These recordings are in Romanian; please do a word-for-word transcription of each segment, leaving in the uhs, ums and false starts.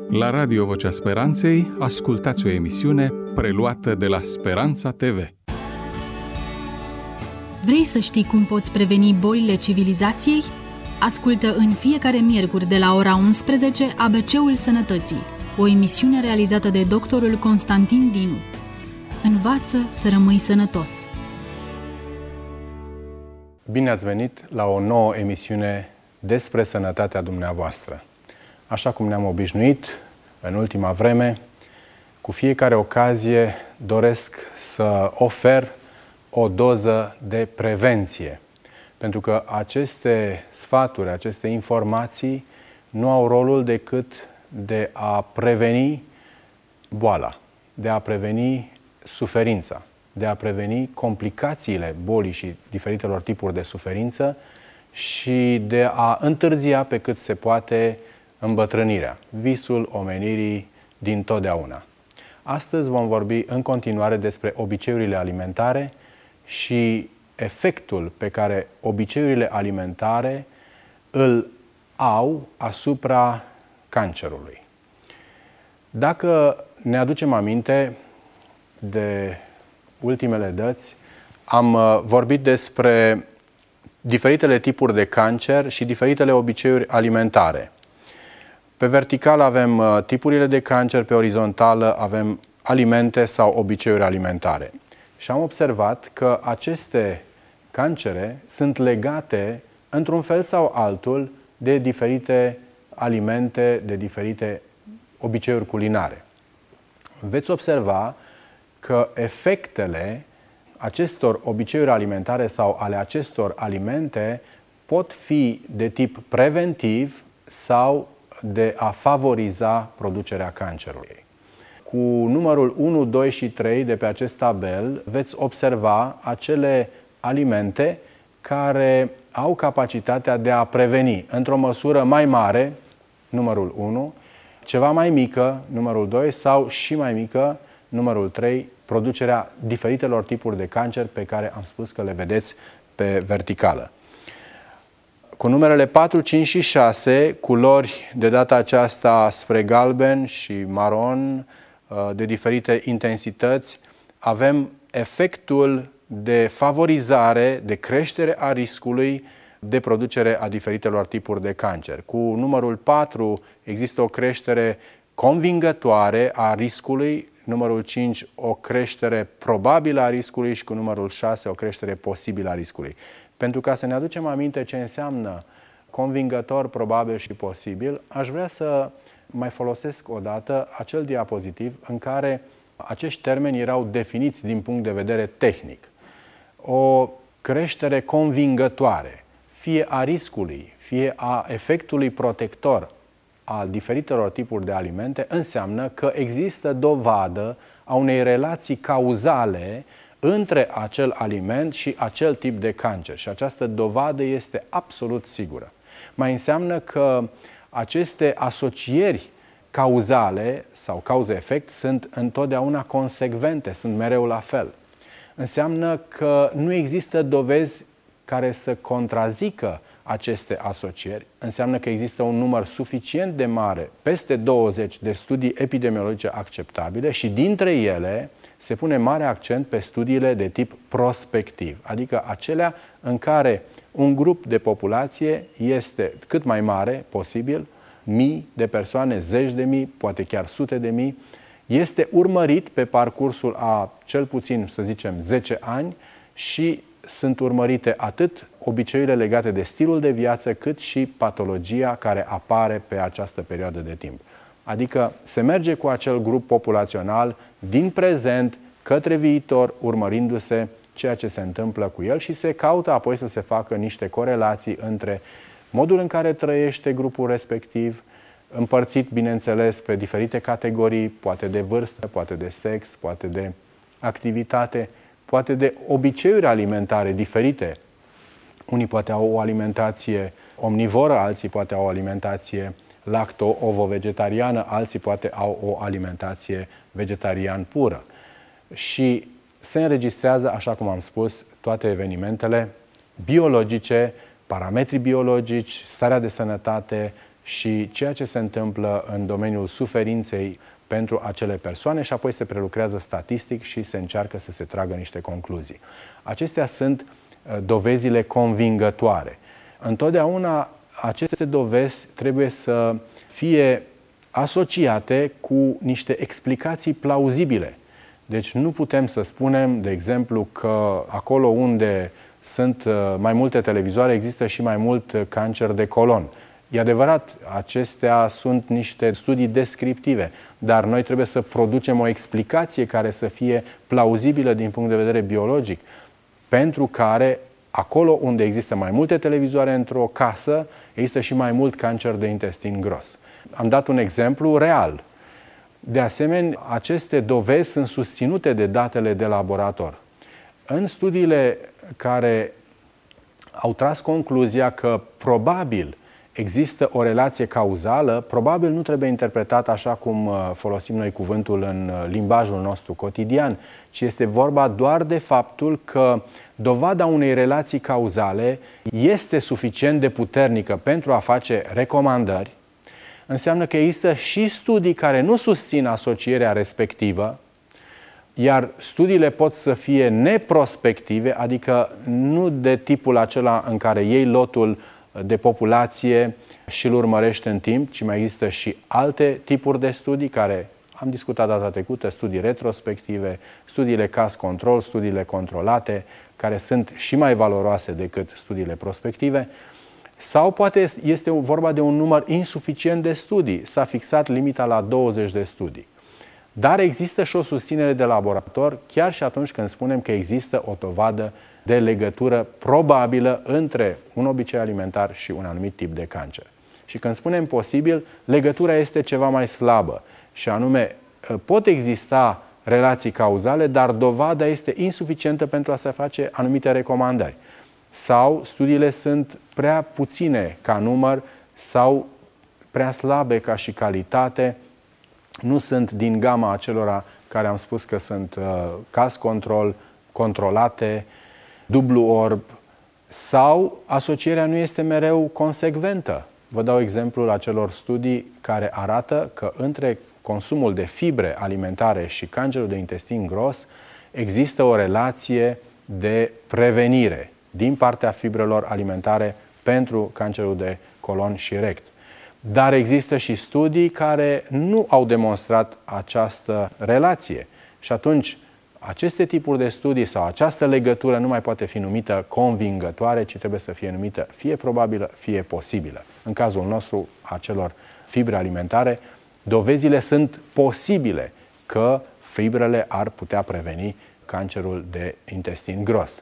La Radio Vocea Speranței ascultați o emisiune preluată de la Speranța T V. Vrei să știi cum poți preveni bolile civilizației? Ascultă în fiecare miercuri de la ora unsprezece A B C-ul Sănătății, o emisiune realizată de doctorul Constantin Dinu. Învață să rămâi sănătos! Bine ați venit la o nouă emisiune despre sănătatea dumneavoastră. Așa cum ne-am obișnuit în ultima vreme, cu fiecare ocazie doresc să ofer o doză de prevenție. Pentru că aceste sfaturi, aceste informații nu au rolul decât de a preveni boala, de a preveni suferința, de a preveni complicațiile bolii și diferitelor tipuri de suferință și de a întârzia pe cât se poate îmbătrânirea, visul omenirii din totdeauna. Astăzi vom vorbi în continuare despre obiceiurile alimentare și efectul pe care obiceiurile alimentare îl au asupra cancerului. Dacă ne aducem aminte de ultimele dăți, am vorbit despre diferitele tipuri de cancer și diferitele obiceiuri alimentare. Pe verticală avem tipurile de cancer, pe orizontală avem alimente sau obiceiuri alimentare. Și am observat că aceste cancere sunt legate, într-un fel sau altul, de diferite alimente, de diferite obiceiuri culinare. Veți observa că efectele acestor obiceiuri alimentare sau ale acestor alimente pot fi de tip preventiv sau de a favoriza producerea cancerului. Cu numărul unu, doi și trei de pe acest tabel veți observa acele alimente care au capacitatea de a preveni într-o măsură mai mare, numărul unu, ceva mai mică, numărul doi, sau și mai mică, numărul trei, producerea diferitelor tipuri de cancer pe care am spus că le vedeți pe verticală. Cu numerele patru, cinci și șase, culori de data aceasta spre galben și maron, de diferite intensități, avem efectul de favorizare, de creștere a riscului de producere a diferitelor tipuri de cancer. Cu numărul patru există o creștere convingătoare a riscului, numărul cinci o creștere probabilă a riscului și cu numărul șase o creștere posibilă a riscului. Pentru ca să ne aducem aminte ce înseamnă convingător, probabil și posibil, aș vrea să mai folosesc o dată acel diapozitiv în care acești termeni erau definiți din punct de vedere tehnic. O creștere convingătoare, fie a riscului, fie a efectului protector al diferitelor tipuri de alimente, înseamnă că există dovadă a unei relații cauzale între acel aliment și acel tip de cancer. Și această dovadă este absolut sigură. Mai înseamnă că aceste asocieri cauzale sau cauze-efect sunt întotdeauna consecvente, sunt mereu la fel. Înseamnă că nu există dovezi care să contrazică aceste asocieri. Înseamnă că există un număr suficient de mare, peste douăzeci de studii epidemiologice acceptabile și dintre ele se pune mare accent pe studiile de tip prospectiv, adică acelea în care un grup de populație este cât mai mare posibil, mii de persoane, zeci de mii, poate chiar sute de mii, este urmărit pe parcursul a cel puțin, să zicem, zece ani și sunt urmărite atât obiceiurile legate de stilul de viață, cât și patologia care apare pe această perioadă de timp. Adică se merge cu acel grup populațional din prezent către viitor, urmărindu-se ceea ce se întâmplă cu el și se caută apoi să se facă niște corelații între modul în care trăiește grupul respectiv, împărțit, bineînțeles, pe diferite categorii, poate de vârstă, poate de sex, poate de activitate, poate de obiceiuri alimentare diferite. Unii poate au o alimentație omnivoră, alții poate au o alimentație lacto-ovo-vegetariană, alții poate au o alimentație vegetarian pură. Și se înregistrează, așa cum am spus, toate evenimentele biologice, parametrii biologici, starea de sănătate și ceea ce se întâmplă în domeniul suferinței pentru acele persoane și apoi se prelucrează statistic și se încearcă să se tragă niște concluzii. Acestea sunt dovezile convingătoare. Întotdeauna aceste dovezi trebuie să fie asociate cu niște explicații plauzibile. Deci nu putem să spunem, de exemplu, că acolo unde sunt mai multe televizoare există și mai mult cancer de colon. E adevărat, acestea sunt niște studii descriptive, dar noi trebuie să producem o explicație care să fie plauzibilă din punct de vedere biologic, pentru care acolo unde există mai multe televizoare într-o casă, există și mai mult cancer de intestin gros. Am dat un exemplu real. De asemenea, aceste dovezi sunt susținute de datele de laborator. În studiile care au tras concluzia că probabil există o relație cauzală, probabil nu trebuie interpretat așa cum folosim noi cuvântul în limbajul nostru cotidian, ci este vorba doar de faptul că dovada unei relații cauzale este suficient de puternică pentru a face recomandări. Înseamnă că există și studii care nu susțin asocierea respectivă, iar studiile pot să fie neprospective, adică nu de tipul acela în care iei lotul de populație și îl urmărești în timp, ci mai există și alte tipuri de studii care am discutat data trecută, studii retrospective, studiile caz control, studiile controlate, care sunt și mai valoroase decât studiile prospective, sau poate este vorba de un număr insuficient de studii. S-a fixat limita la douăzeci de studii. Dar există și o susținere de laborator, chiar și atunci când spunem că există o dovadă de legătură probabilă între un obicei alimentar și un anumit tip de cancer. Și când spunem posibil, legătura este ceva mai slabă. Și anume, pot exista relații cauzale, dar dovada este insuficientă pentru a se face anumite recomandări. Sau studiile sunt prea puține ca număr sau prea slabe ca și calitate, nu sunt din gama acelora care am spus că sunt uh, caz control, controlate, dublu orb, sau asocierea nu este mereu consecventă. Vă dau exemplul acelor studii care arată că între consumul de fibre alimentare și cancerul de intestin gros există o relație de prevenire din partea fibrelor alimentare pentru cancerul de colon și rect. Dar există și studii care nu au demonstrat această relație. Și atunci, aceste tipuri de studii sau această legătură nu mai poate fi numită convingătoare, ci trebuie să fie numită fie probabilă, fie posibilă. În cazul nostru, acelor fibre alimentare, dovezile sunt posibile că fibrele ar putea preveni cancerul de intestin gros.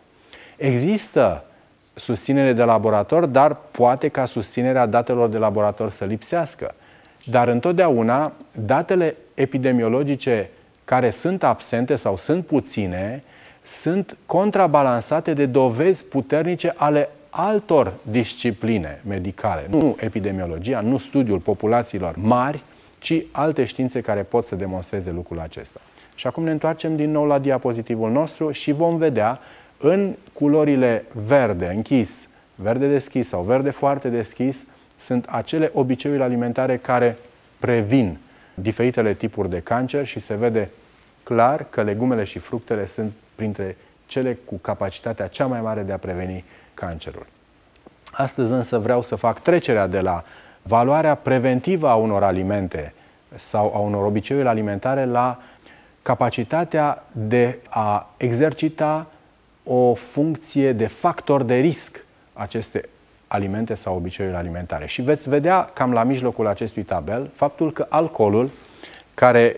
Există susținere de laborator, dar poate ca susținerea datelor de laborator să lipsească. Dar întotdeauna datele epidemiologice care sunt absente sau sunt puține sunt contrabalansate de dovezi puternice ale altor discipline medicale. Nu epidemiologia, nu studiul populațiilor mari, ci alte științe care pot să demonstreze lucrul acesta. Și acum ne întoarcem din nou la diapozitivul nostru și vom vedea în culorile verde închis, verde deschis sau verde foarte deschis, sunt acele obiceiuri alimentare care previn diferitele tipuri de cancer și se vede clar că legumele și fructele sunt printre cele cu capacitatea cea mai mare de a preveni cancerul. Astăzi însă vreau să fac trecerea de la valoarea preventivă a unor alimente sau a unor obiceiuri alimentare la capacitatea de a exercita o funcție de factor de risc aceste alimente sau obiceiuri alimentare. Și veți vedea cam la mijlocul acestui tabel faptul că alcoolul, care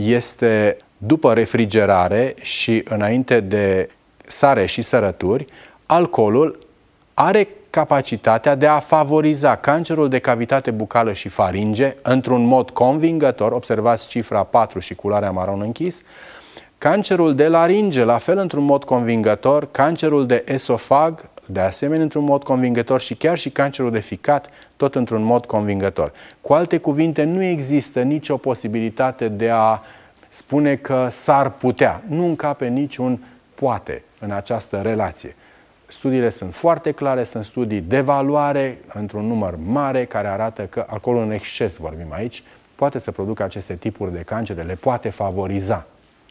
este după refrigerare și înainte de sare și sărături, alcoolul are capacitatea de a favoriza cancerul de cavitate bucală și faringe într-un mod convingător, observați cifra patru și culoarea maron închis, cancerul de laringe, la fel într-un mod convingător, cancerul de esofag, de asemenea într-un mod convingător și chiar și cancerul de ficat, tot într-un mod convingător. Cu alte cuvinte, nu există nicio posibilitate de a spune că s-ar putea. Nu încape niciun poate în această relație. Studiile sunt foarte clare, sunt studii de valoare într-un număr mare care arată că alcoolul în exces, vorbim aici, poate să producă aceste tipuri de cancere, le poate favoriza.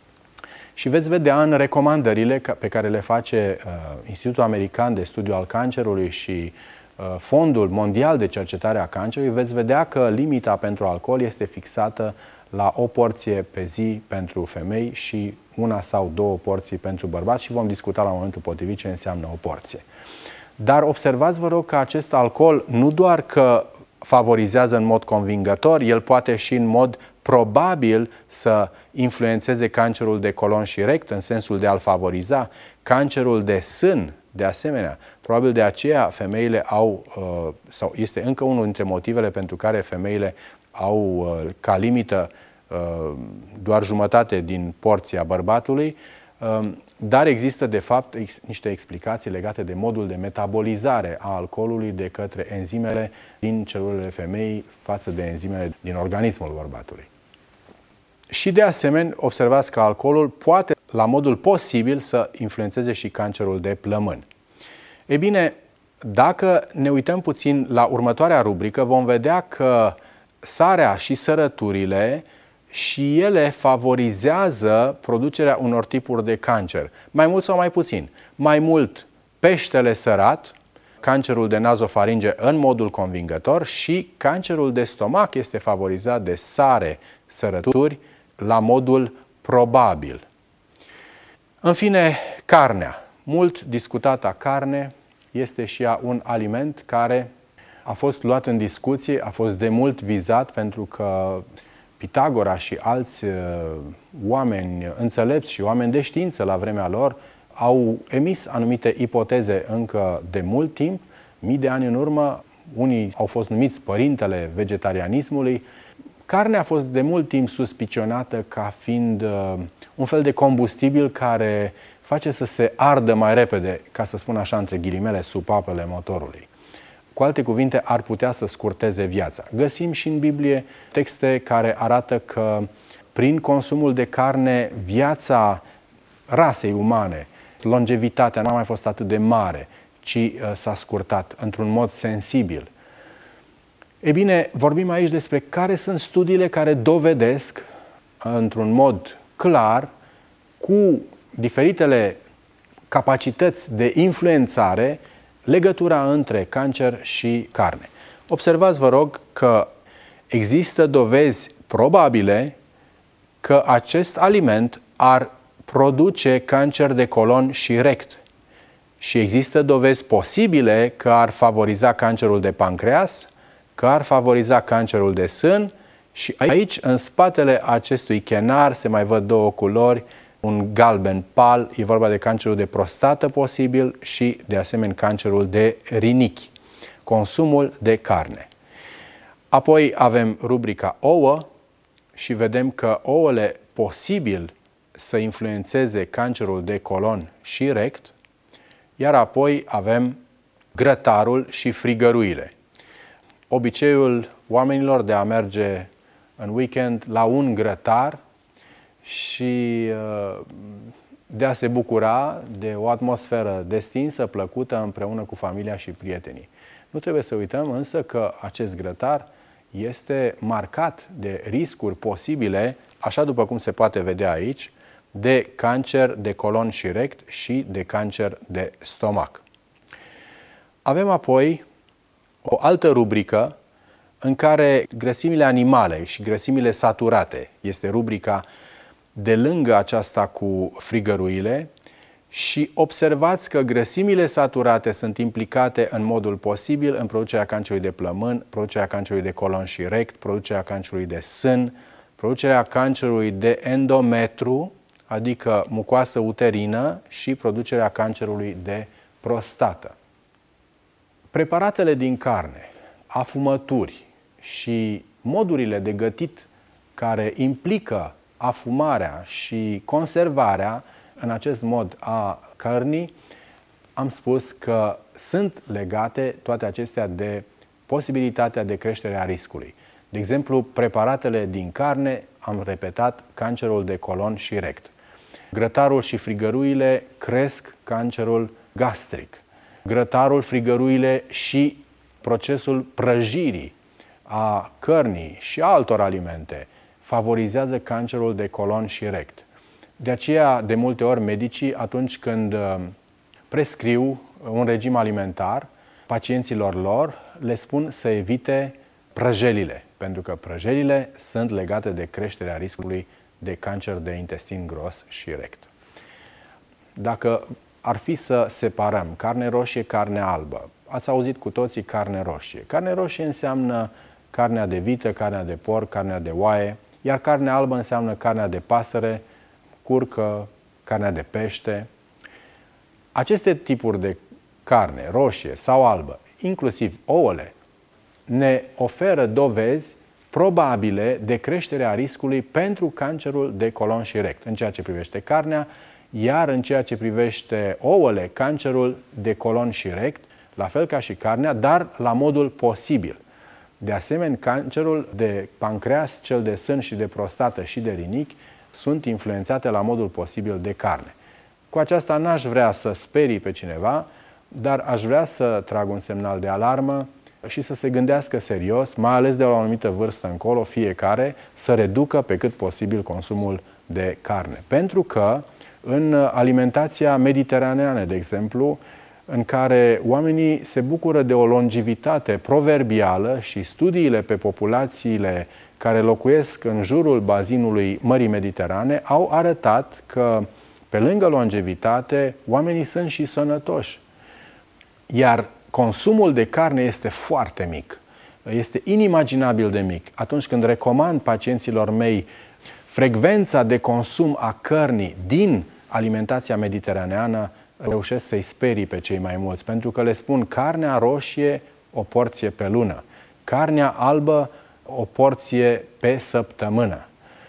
Și veți vedea în recomandările pe care le face uh, Institutul American de Studiu al Cancerului și uh, Fondul Mondial de Cercetare a Cancerului, veți vedea că limita pentru alcool este fixată la o porție pe zi pentru femei și una sau două porții pentru bărbați și vom discuta la momentul potrivit ce înseamnă o porție. Dar observați, vă rog, că acest alcool nu doar că favorizează în mod convingător, el poate și în mod probabil să influențeze cancerul de colon și rect, în sensul de a-l favoriza, cancerul de sân, de asemenea. Probabil de aceea femeile au, sau este încă unul dintre motivele pentru care femeile au ca limită doar jumătate din porția bărbatului, dar există de fapt niște explicații legate de modul de metabolizare a alcoolului de către enzimele din celulele femeii față de enzimele din organismul bărbatului. Și de asemenea, observați că alcoolul poate, la modul posibil, să influențeze și cancerul de plămân. Ei bine, dacă ne uităm puțin la următoarea rubrică, vom vedea că sarea și sărăturile și ele favorizează producerea unor tipuri de cancer. Mai mult sau mai puțin. Mai mult peștele sărat, cancerul de nazofaringe în modul convingător și cancerul de stomac este favorizat de sare, sărături, la modul probabil. În fine, carnea. Mult discutata carne este și ea un aliment care a fost luat în discuție, a fost de mult vizat pentru că Pitagora și alți uh, oameni înțelepți și oameni de știință la vremea lor au emis anumite ipoteze încă de mult timp, mii de ani în urmă. Unii au fost numiți părintele vegetarianismului. Carnea a fost de mult timp suspicionată ca fiind uh, un fel de combustibil care face să se ardă mai repede, ca să spun așa între ghilimele, supapele motorului. Cu alte cuvinte, ar putea să scurteze viața. Găsim și în Biblie texte care arată că prin consumul de carne, viața rasei umane, longevitatea nu a mai fost atât de mare, ci uh, s-a scurtat într-un mod sensibil. E bine, vorbim aici despre care sunt studiile care dovedesc într-un mod clar cu diferitele capacități de influențare legătura între cancer și carne. Observați, vă rog, că există dovezi probabile că acest aliment ar produce cancer de colon și rect. Și există dovezi posibile că ar favoriza cancerul de pancreas, că ar favoriza cancerul de sân și aici, în spatele acestui chenar, se mai văd două culori, un galben pal, e vorba de cancerul de prostată posibil și, de asemenea, cancerul de rinichi, consumul de carne. Apoi avem rubrica ouă și vedem că ouăle posibil să influențeze cancerul de colon și rect, iar apoi avem grătarul și frigăruile. Obiceiul oamenilor de a merge în weekend la un grătar și de a se bucura de o atmosferă destinsă, plăcută, împreună cu familia și prietenii. Nu trebuie să uităm însă că acest grătar este marcat de riscuri posibile, așa după cum se poate vedea aici, de cancer de colon și rect și de cancer de stomac. Avem apoi o altă rubrică în care grăsimile animale și grăsimile saturate este rubrica de lângă aceasta cu frigăruile și observați că grăsimile saturate sunt implicate în modul posibil în producerea cancerului de plămân, producerea cancerului de colon și rect, producerea cancerului de sân, producerea cancerului de endometru, adică mucoasă uterină, și producerea cancerului de prostată. Preparatele din carne, afumături și modurile de gătit care implică afumarea și conservarea în acest mod a cărnii, am spus că sunt legate toate acestea de posibilitatea de creștere a riscului. De exemplu, preparatele din carne, am repetat, cancerul de colon și rect. Grătarul și frigăruile cresc cancerul gastric. grătarul, frigăruile și procesul prăjirii a cărnii și altor alimente favorizează cancerul de colon și rect. De aceea, de multe ori, medicii, atunci când prescriu un regim alimentar pacienților lor, le spun să evite prăjelile, pentru că prăjelile sunt legate de creșterea riscului de cancer de intestin gros și rect. Dacă ar fi să separăm carne roșie, carne albă, ați auzit cu toții carne roșie. Carne roșie înseamnă carnea de vită, carnea de porc, carnea de oaie, iar carnea albă înseamnă carnea de pasăre, curcă, carnea de pește. Aceste tipuri de carne, roșie sau albă, inclusiv ouăle, ne oferă dovezi probabile de creșterea riscului pentru cancerul de colon și rect, în ceea ce privește carnea, iar în ceea ce privește ouăle, cancerul de colon și rect, la fel ca și carnea, dar la modul posibil. De asemenea, cancerul de pancreas, cel de sân și de prostată și de rinichi sunt influențate la modul posibil de carne. Cu aceasta n-aș vrea să sperii pe cineva, dar aș vrea să trag un semnal de alarmă și să se gândească serios, mai ales de la o anumită vârstă încolo, fiecare, să reducă pe cât posibil consumul de carne. Pentru că în alimentația mediteraneană, de exemplu, în care oamenii se bucură de o longevitate proverbială și studiile pe populațiile care locuiesc în jurul bazinului Mării Mediterane au arătat că, pe lângă longevitate, oamenii sunt și sănătoși. Iar consumul de carne este foarte mic. Este inimaginabil de mic. Atunci când recomand pacienților mei frecvența de consum a cărnii din alimentația mediteraneană, reușesc să-i sperii pe cei mai mulți, pentru că le spun carnea roșie o porție pe lună, carnea albă o porție pe săptămână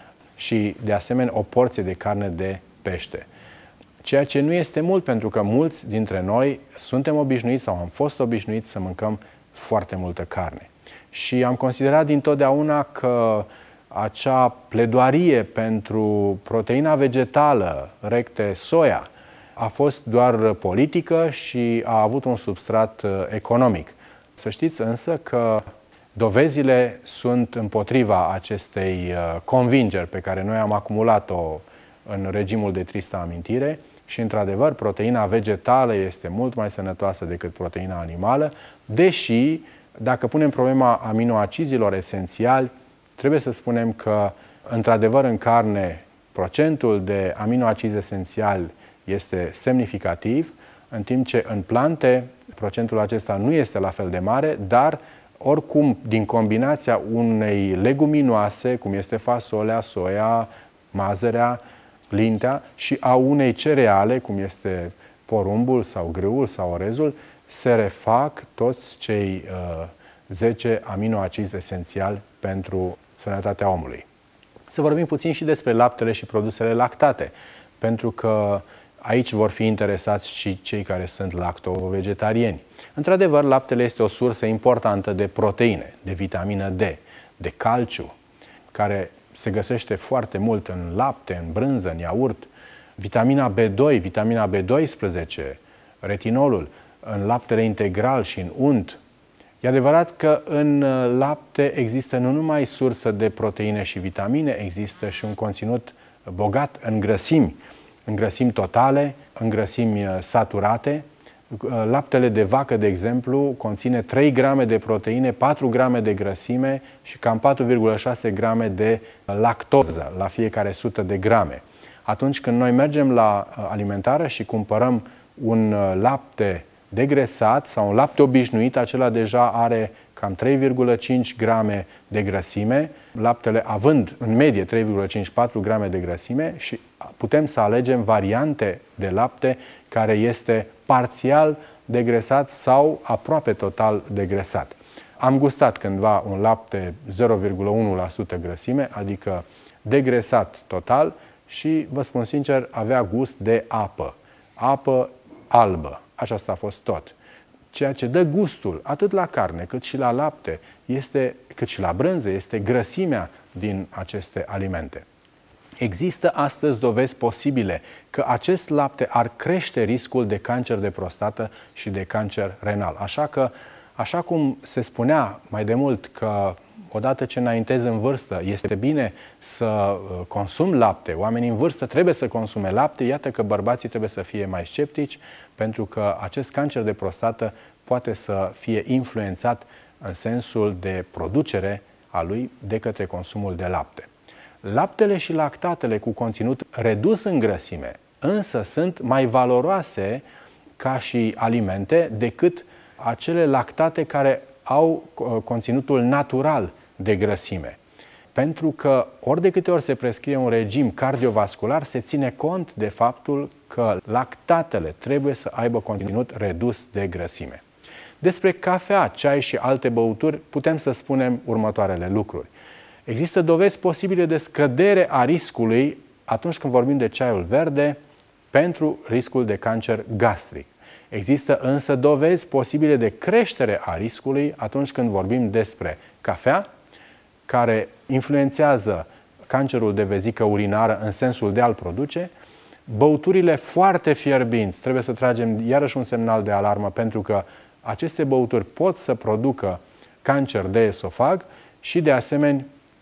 și, de asemenea, o porție de carne de pește. Ceea ce nu este mult, pentru că mulți dintre noi suntem obișnuiți sau am fost obișnuiți să mâncăm foarte multă carne. Și am considerat dintotdeauna că acea pledoarie pentru proteina vegetală, recte soia, a fost doar politică și a avut un substrat economic. Să știți însă că dovezile sunt împotriva acestei convingeri pe care noi am acumulat-o în regimul de tristă amintire și, într-adevăr, proteina vegetală este mult mai sănătoasă decât proteina animală, deși, dacă punem problema aminoacizilor esențiali, trebuie să spunem că, într-adevăr, în carne, procentul de aminoacizi esențiali este semnificativ, în timp ce în plante procentul acesta nu este la fel de mare, dar oricum din combinația unei leguminoase, cum este fasolea, soia, mazărea, lintea, și a unei cereale, cum este porumbul sau grâul sau orezul, se refac toți cei uh, zece aminoacizi esențiali pentru sănătatea omului. Să vorbim puțin și despre laptele și produsele lactate, pentru că aici vor fi interesați și cei care sunt lacto-vegetarieni. Într-adevăr, laptele este o sursă importantă de proteine, de vitamină D, de calciu, care se găsește foarte mult în lapte, în brânză, în iaurt, vitamina B doi, vitamina B doisprezece, retinolul, în laptele integral și în unt. E adevărat că în lapte există nu numai sursă de proteine și vitamine, există și un conținut bogat în grăsimi, în grăsimi totale, în grăsimi saturate. Laptele de vacă, de exemplu, conține trei grame de proteine, patru grame de grăsime și cam patru virgulă șase grame de lactoză la fiecare sută de grame. Atunci când noi mergem la alimentară și cumpărăm un lapte degresat sau un lapte obișnuit, acela deja are cam trei virgulă cinci grame de grăsime, laptele având în medie trei virgulă cincizeci și patru grame de grăsime, și putem să alegem variante de lapte care este parțial degresat sau aproape total degresat. Am gustat cândva un lapte zero virgulă unu la sută grăsime, adică degresat total, și vă spun sincer, avea gust de apă. Apă albă. Aceasta a fost tot. Ceea ce dă gustul atât la carne cât și la lapte, este, cât și la brânză, este grăsimea din aceste alimente. Există astăzi dovezi posibile că acest lapte ar crește riscul de cancer de prostată și de cancer renal. Așa că, așa cum se spunea mai de mult că odată ce înaintezi în vârstă este bine să consumi lapte, oamenii în vârstă trebuie să consume lapte, iată că bărbații trebuie să fie mai sceptici, pentru că acest cancer de prostată poate să fie influențat în sensul de producere a lui de către consumul de lapte. Laptele și lactatele cu conținut redus în grăsime, însă sunt mai valoroase ca și alimente decât acele lactate care au conținutul natural de grăsime. Pentru că ori de câte ori se prescrie un regim cardiovascular, se ține cont de faptul că lactatele trebuie să aibă conținut redus de grăsime. Despre cafea, ceai și alte băuturi putem să spunem următoarele lucruri. Există dovezi posibile de scădere a riscului atunci când vorbim de ceaiul verde pentru riscul de cancer gastric. Există însă dovezi posibile de creștere a riscului atunci când vorbim despre cafea, care influențează cancerul de vezică urinară în sensul de a-l produce, băuturile foarte fierbinți, trebuie să tragem iarăși un semnal de alarmă pentru că aceste băuturi pot să producă cancer de esofag și de asemenea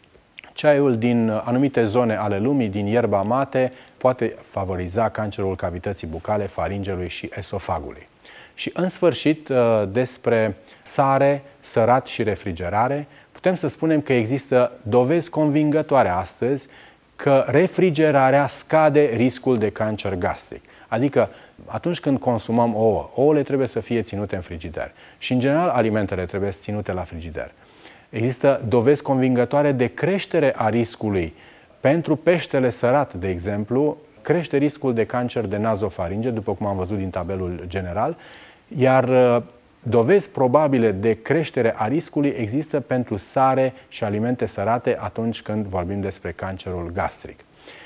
ceaiul din anumite zone ale lumii, din ierba mate, poate favoriza cancerul cavității bucale, faringelui și esofagului. Și în sfârșit, despre sare, sărat și refrigerare, putem să spunem că există dovezi convingătoare astăzi că refrigerarea scade riscul de cancer gastric. Adică atunci când consumăm ouă, ouăle trebuie să fie ținute în frigider și în general alimentele trebuie ținute la frigider. Există dovezi convingătoare de creștere a riscului pentru peștele sărat, de exemplu, crește riscul de cancer de nazofaringe, după cum am văzut din tabelul general, iar dovezi probabile de creștere a riscului există pentru sare și alimente sărate atunci când vorbim despre cancerul gastric.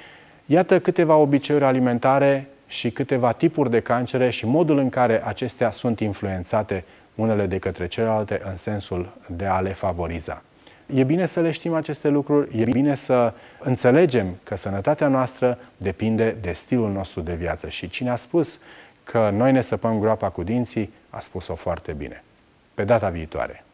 Iată câteva obiceiuri alimentare și câteva tipuri de cancere și modul în care acestea sunt influențate unele de către celelalte în sensul de a le favoriza. E bine să le știm aceste lucruri, e bine să înțelegem că sănătatea noastră depinde de stilul nostru de viață și cine a spus că noi ne săpăm groapa cu dinții, a spus-o foarte bine. Pe data viitoare!